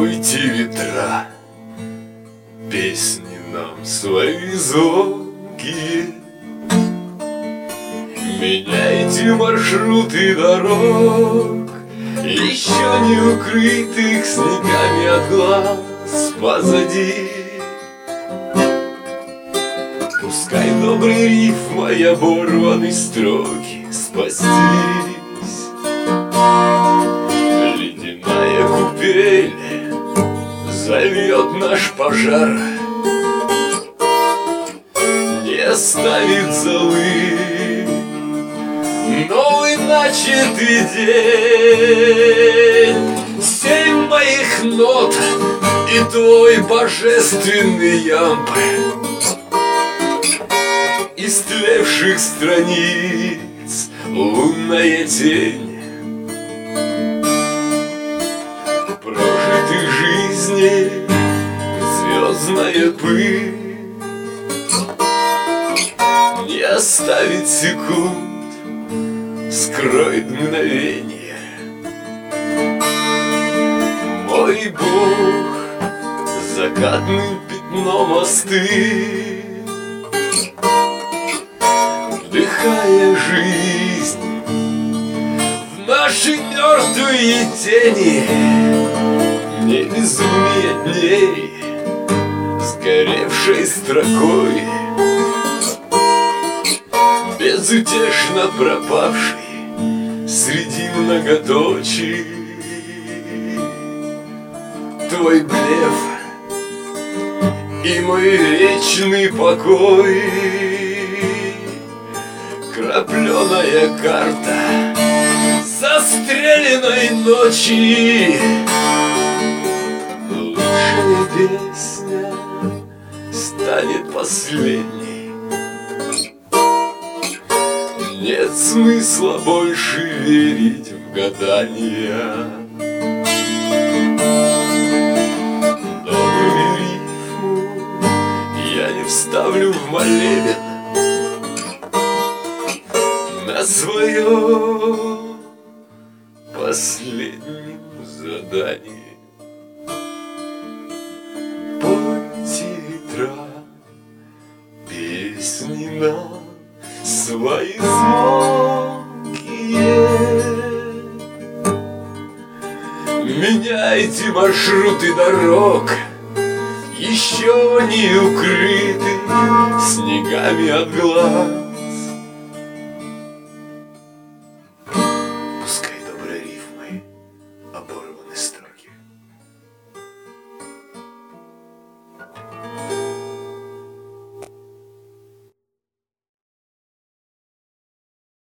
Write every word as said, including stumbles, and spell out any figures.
Пойте ветра, песни нам свои звонкие, меняйте маршруты дорог, еще не укрытых снегами от глаз позади. Пускай добрый рифм, мои оборванные строки спастись. Ледяная купель зальет наш пожар, не оставит золы новый начатый день. Семь моих нот и твой божественный ямб, истлевших страниц лунная тень, прожитой жизни звездная пыль, не оставит секунд, скроет мгновенье. Мой Бог закатным пятном остыл, вдыхая жизнь в наши мертвые тени. Мне безумие дней, сгоревшей строкой, безутешно пропавший среди многоточий. Твой блеф и мой вечный покой, крапленая карта застреленной ночи. Лучшая песня станет последней. Нет смысла больше верить в гадания. Добрую рифму я не вставлю в молебен на своем последнем задании. Пойте ветра, песни нам свои звонкие, меняйте маршруты дорог, еще не укрыты снегами от глаз